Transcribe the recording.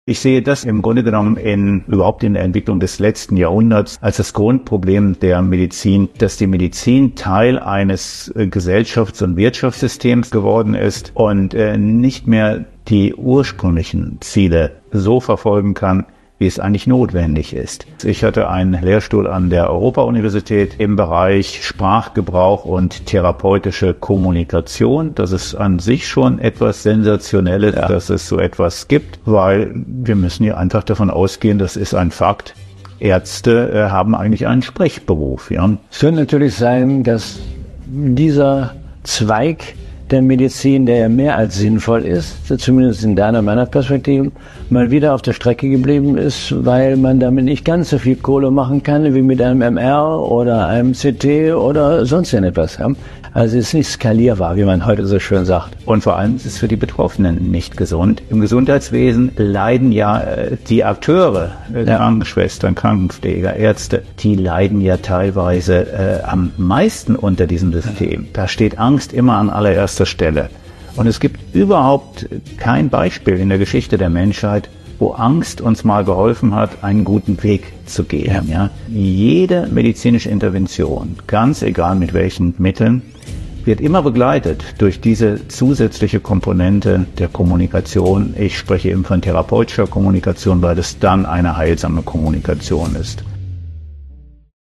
Ich sehe das im Grunde genommen überhaupt in der Entwicklung des letzten Jahrhunderts als das Grundproblem der Medizin, dass die Medizin Teil eines Gesellschafts- und Wirtschaftssystems geworden ist und nicht mehr die ursprünglichen Ziele so verfolgen kann, wie es eigentlich notwendig ist. Ich hatte einen Lehrstuhl an der Europa-Universität im Bereich Sprachgebrauch und therapeutische Kommunikation. Das ist an sich schon etwas Sensationelles, dass es so etwas gibt, weil wir müssen hier einfach davon ausgehen, das ist ein Fakt. Ärzte haben eigentlich einen Sprechberuf. Ja. Es könnte natürlich sein, dass dieser Zweig der Medizin, der ja mehr als sinnvoll ist, zumindest in deiner und meiner Perspektive, mal wieder auf der Strecke geblieben ist, weil man damit nicht ganz so viel Kohle machen kann wie mit einem MR oder einem CT oder sonst etwas. Also es ist nicht skalierbar, wie man heute so schön sagt. Und vor allem ist es für die Betroffenen nicht gesund. Im Gesundheitswesen leiden ja die Akteure, Krankenschwestern, Krankenpfleger, Ärzte, die leiden ja teilweise am meisten unter diesem System. Da steht Angst immer an allererster Stelle. Und es gibt überhaupt kein Beispiel in der Geschichte der Menschheit, wo Angst uns mal geholfen hat, einen guten Weg zu gehen. Ja. Jede medizinische Intervention, ganz egal mit welchen Mitteln, wird immer begleitet durch diese zusätzliche Komponente der Kommunikation. Ich spreche eben von therapeutischer Kommunikation, weil es dann eine heilsame Kommunikation ist.